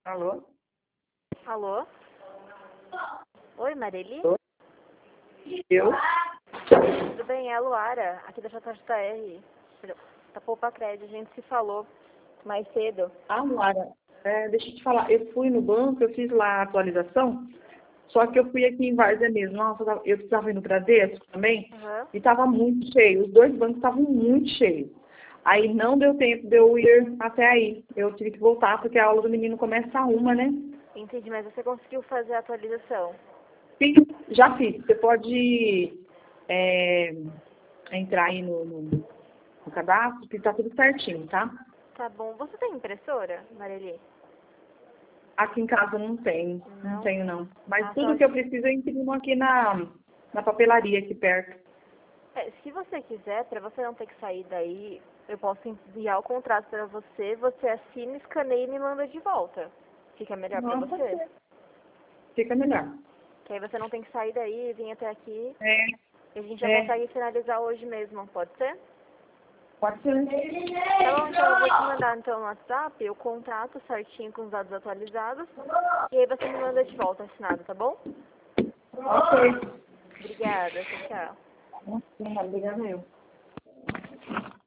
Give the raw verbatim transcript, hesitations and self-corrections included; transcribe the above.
Alô? Alô? Oi, Mareli? Eu? Tudo bem? É a Luara, aqui da J J R. Da Poupa Crédito, a gente se falou mais cedo. Ah, Lara, é, deixa eu te falar, eu fui no banco, eu fiz lá a atualização, só que eu fui aqui em Várzea mesmo. Nossa, eu tava- eu precisava ir no Bradesco também, Uhum. e estava muito cheio, os dois bancos estavam muito cheios. Aí não deu tempo de eu ir até aí, eu tive que voltar, porque a aula do menino começa a uma, né? Entendi, mas você conseguiu fazer a atualização? Sim, já fiz, você pode é, entrar aí no, no, no cadastro, que tá tudo certinho, tá? Tá bom. Você tem impressora, Mareli? Aqui em casa não tenho, não Não? tenho não. Mas Ah, tudo só... que eu preciso eu imprimo aqui na, na papelaria aqui perto. É, se você quiser, para você não ter que sair daí, eu posso enviar o contrato para você, você assina, escaneia e me manda de volta. Fica melhor para Não, pode você? ser. Fica melhor. Que aí você não tem que sair daí, vir até aqui, É, e a gente já é, consegue finalizar hoje mesmo, pode ser? pode ser. Tá bom, então eu vou te mandar então no WhatsApp o contrato certinho com os dados atualizados. E aí você me manda de volta assinado, tá bom? Ok. Obrigada, tchau, tchau. Obrigada, eu.